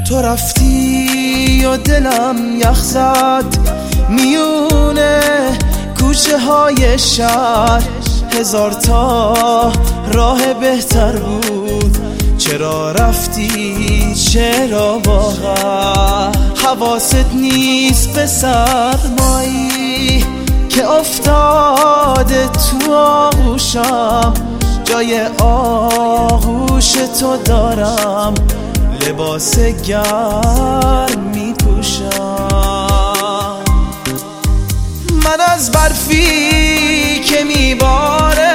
تو رفتی و دلم یخ زد میونه کوچه های شهر، هزار تا راه بهتر بود. چرا رفتی چرا واقعا حواست نیست به سرمایی که افتاده تو آغوشم؟ جای آغوش تو دارم، لباس گرم می پوشم. من از برفی که میباره،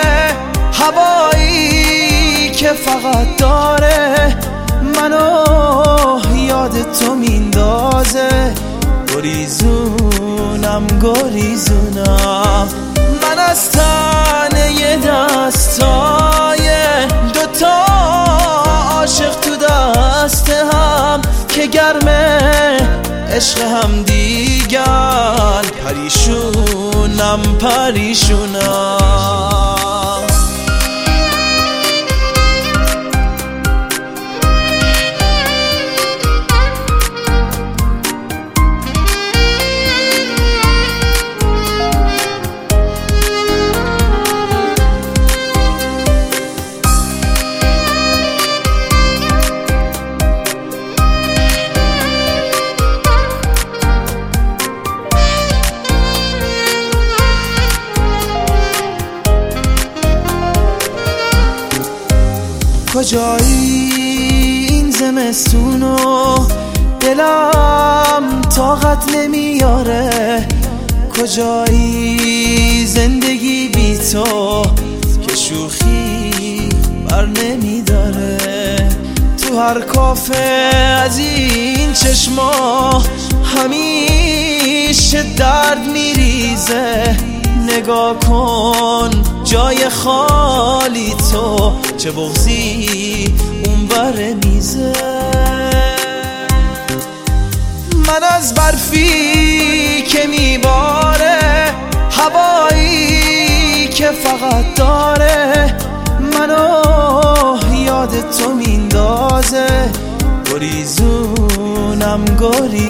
هوایی که فقط داره منو یاد تو میندازه. گریزونم گریزونم من از تنه دستای دوتا عاشق تو دست هم که گرمه عشق هم دیگر. پریشونم پریشونم. کجایی این زمستونو دلم طاقت نمیاره؟ کجایی زندگی بی تو که شوخی بر نمیداره؟ تو هر کافه از این چشما همیشه درد میریزه. نگاه کن جای خالی تو، چه بغضی اون بر میزه. من از برفی که میباره، هوایی که فقط داره منو یاد تو میندازه. گریزونم